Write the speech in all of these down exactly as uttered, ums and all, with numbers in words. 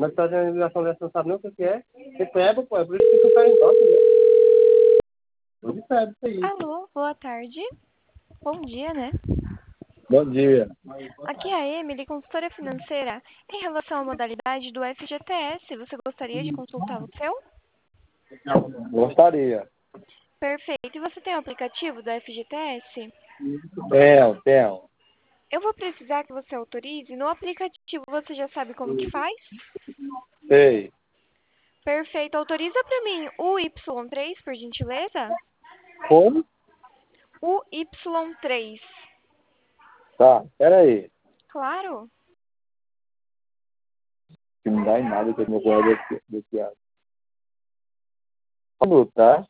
Mas tu tá fazendo ligação dessa, não sabe nem o que que é. Você pega, pô, é por isso que tu tá em volta, né? Observe isso aí. Alô, boa tarde. Bom dia, né? Bom dia. Aqui é a Emily, consultora financeira. Em relação à modalidade do F G T S, você gostaria de consultar o seu? Gostaria. Perfeito. E você tem o aplicativo do F G T S? Tenho, tenho. Eu vou precisar que você autorize. No aplicativo você já sabe como que faz? Sei. Perfeito. Autoriza para mim o Y três, por gentileza? Como? O Y três. Tá, pera aí. Claro. Que não dá em nada que meu colega desse, desse lado. Vamos, tá?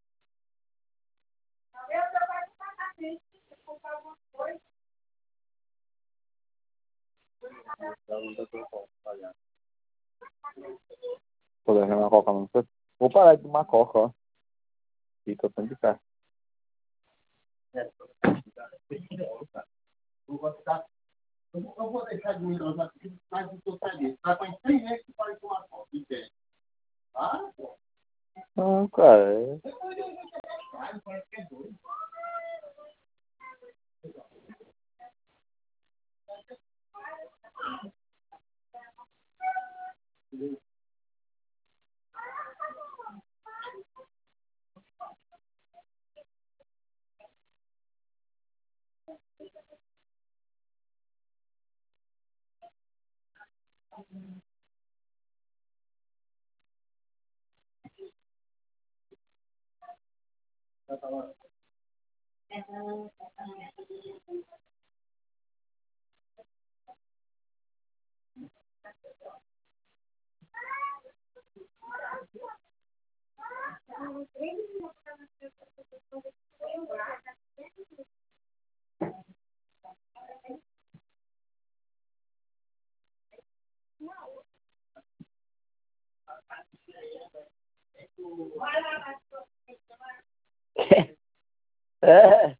Tô levando uma coca, não. Vou parar de tomar coca, ó. Fica tanto de cá. Eu vou deixar de me usar aqui, mas não tô sabendo. Tá com três meses que pode tomar coca, entende? Ah, pô. Não, cara. É... é.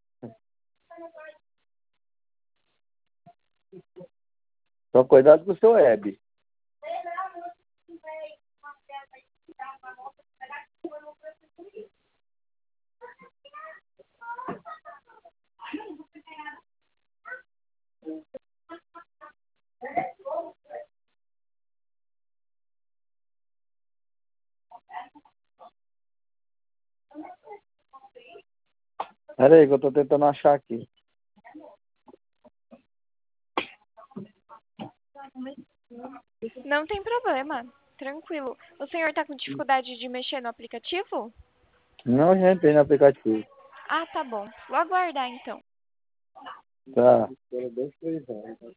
Então, cuidado com o seu web. Pera aí que eu tô tentando achar aqui. Não tem problema. Tranquilo. O senhor está com dificuldade de mexer no aplicativo? Não, já entrei no aplicativo. Ah, tá bom. Vou aguardar, então. Tá. Dois, três anos.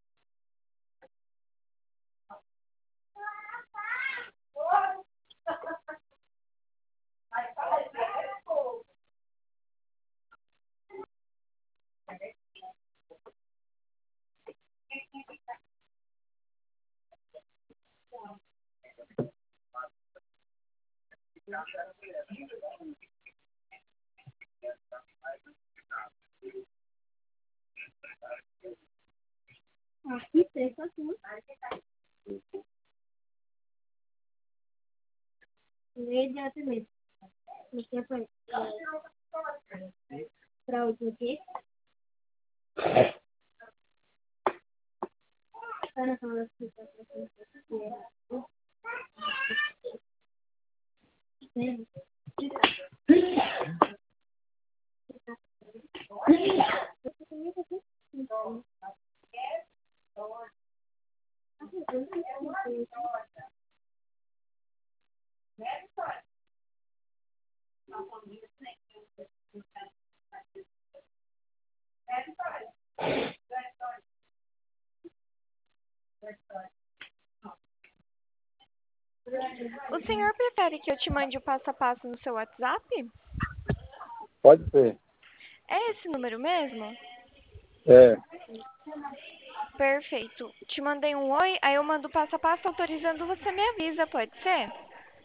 Aqui, tem só assim. Imediatamente mesmo. Você foi para o quê? Para falar assim, para O senhor prefere que eu te mande o passo a passo no seu WhatsApp? Pode ser. É esse número mesmo? É. Perfeito. Te mandei um oi, aí eu mando o passo a passo autorizando, você me avisa, pode ser?